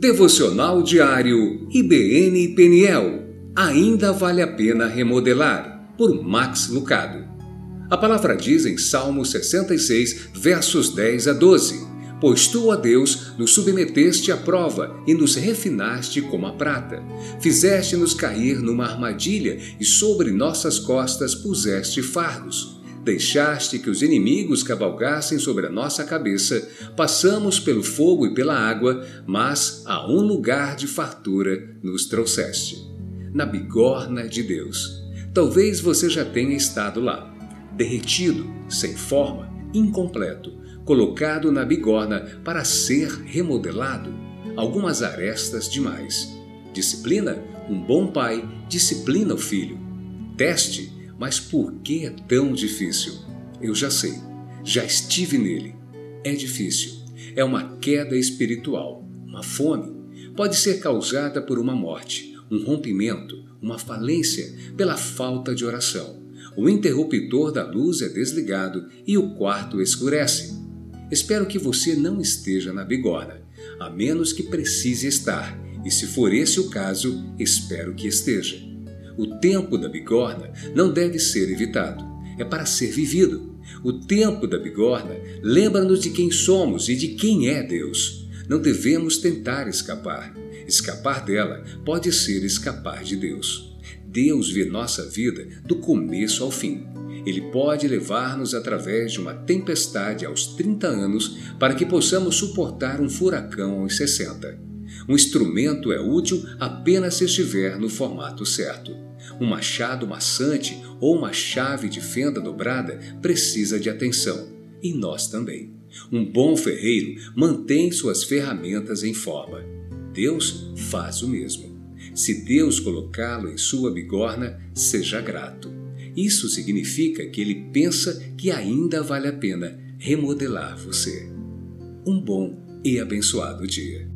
Devocional Diário IBN Peniel. Ainda vale a pena remodelar, por Max Lucado. A palavra diz em Salmo 66, versos 10 a 12: Pois tu, ó Deus, nos submeteste à prova e nos refinaste como a prata. Fizeste-nos cair numa armadilha e sobre nossas costas puseste fardos. Deixaste que os inimigos cavalgassem sobre a nossa cabeça. Passamos pelo fogo e pela água, mas a um lugar de fartura nos trouxeste. Na bigorna de Deus. Talvez você já tenha estado lá, derretido, sem forma, incompleto, colocado na bigorna para ser remodelado. Algumas arestas demais. Disciplina? Um bom pai disciplina o filho. Teste? Mas por que é tão difícil? Eu já sei, já estive nele. É difícil. É uma queda espiritual, uma fome. Pode ser causada por uma morte, um rompimento, uma falência, pela falta de oração. O interruptor da luz é desligado e o quarto escurece. Espero que você não esteja na bigorna, a menos que precise estar, e se for esse o caso, espero que esteja. O tempo da bigorna não deve ser evitado, é para ser vivido. O tempo da bigorna lembra-nos de quem somos e de quem é Deus. Não devemos tentar escapar. Escapar dela pode ser escapar de Deus. Deus vê nossa vida do começo ao fim. Ele pode levar-nos através de uma tempestade aos 30 anos para que possamos suportar um furacão aos 60. Um instrumento é útil apenas se estiver no formato certo. Um machado maçante ou uma chave de fenda dobrada precisa de atenção. E nós também. Um bom ferreiro mantém suas ferramentas em forma. Deus faz o mesmo. Se Deus colocá-lo em sua bigorna, seja grato. Isso significa que Ele pensa que ainda vale a pena remodelar você. Um bom e abençoado dia.